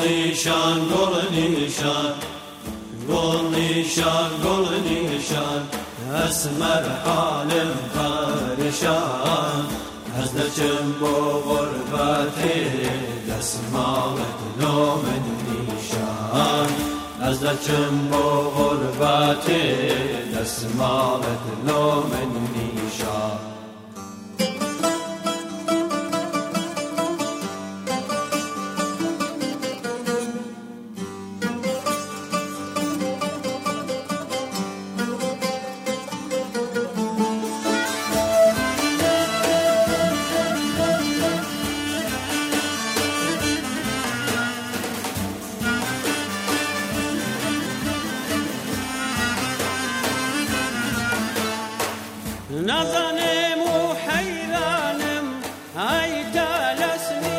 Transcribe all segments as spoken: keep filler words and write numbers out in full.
نشان گل نشان گل نشان گل نشان اسمر حالم پریشان از دچم با غربتی دستمالت لومن نشان از دچم با غربتی دستمالت لومن نشان نظنم و حیرانم ای دلسمی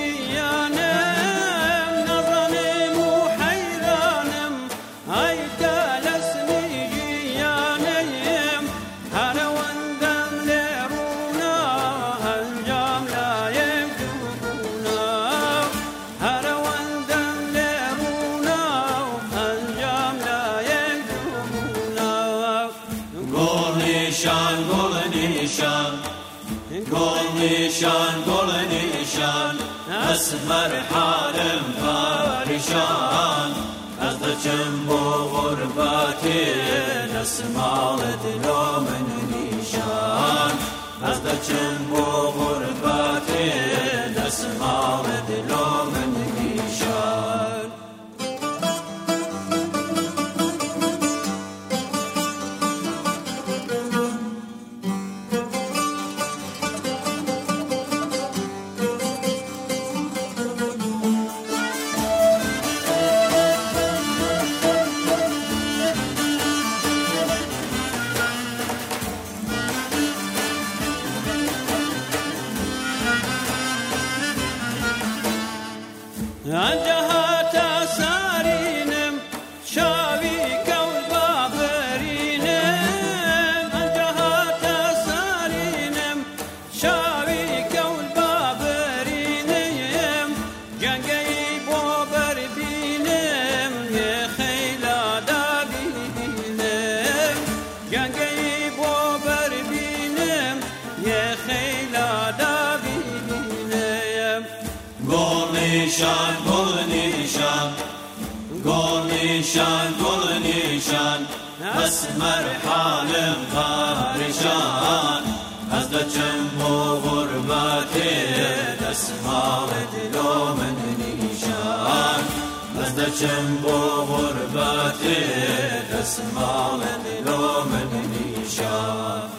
جیانم نظنم و حیرانم ای دلسمی جیانم هر وندم لرونا انجام لایم دونا هر وندم لرونا انجام لایم دونا گل نشان گل نشان گل نشان گل نشان اسمر حالم پریشان از دچم با غربتی دستمالت لومن نشان از دچم با غربتی دستمالت لومن نشان انجهات سارينم شاوي كول بابرينم انجهات سارينم شاوي كول بابرينم جنگي بوبر بينم يا خيلا دابينم جنگي بوبر بينم يا خيلا دابينم گل نشان گل نشان گل نشان گل نشان اسمر حالم پریشان از دچم با غربتی دستمالت لومن نشان از دچم با غربتی دستمالت لومن نشان